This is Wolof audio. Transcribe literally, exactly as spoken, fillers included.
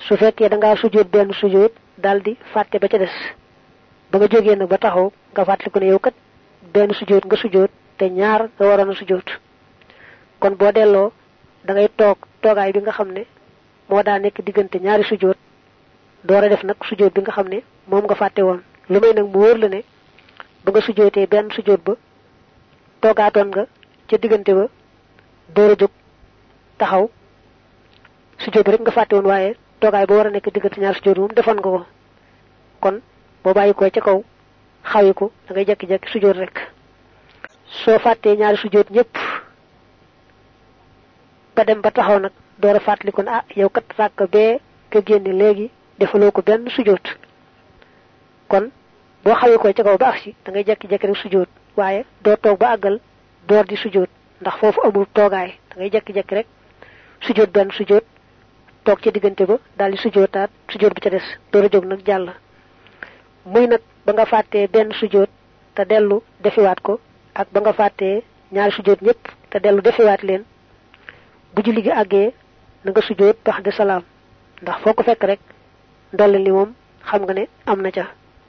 su fekkee da nga sujjóot benn sujjóot daldi fàtte ba ca des ba nga jógee nag ba taxaw nga fàttaliku ne yow kat benn sujjóot nga sujjóot te ñaar nga waroon a sujjóot kon boo delloo da ngay toog toogaay bi nga xam ne moo daa nekk diggante ñaari sujjóot door a def nag sujjóot bi nga xam ne moom nga fàtte woon lu may nag mu wóor la ne ba nga sujjóotee benn sujjóot ba toogaatoon nga ca diggante ba door a jóg taxaw sujjóot bi rek nga fàtte woon waaye toogaay ba war a nekk diggante ñaari sujjóot moom defoon nga ko kon boo bàyyi ko ca kaw xawi ko da ngay jekki-jekki sujjóot rek soo fàttee ñaari sujjóot ñëpp ba dem ba taxaw nag door a fàttali ko ne ah yow kat sàkk bee nga génne léegi defaloo ko benn sujjóot kon boo xawee ko ca kaw ba agsi da ngay jekki-jekki rek sujjóot waaye doo toog ba àggal door di sujjóot ndax foofu amul toogaay da ngay jekki-jekki rek sujjóot benn sujjóot toog ca diggante ba daal di sujjóotaat sujjóot bi ca des door a jóg nag jàll muy nag ba nga fàttee benn sujjóot te dellu defiwaat ko ak ba nga fàttee ñaari sujjóot ñëpp te dellu defiwaat leen bu julli gi àggee na nga sujjóot bax de salaam ndax foo ko fekk rek ndolli li moom xam nga ne am na ca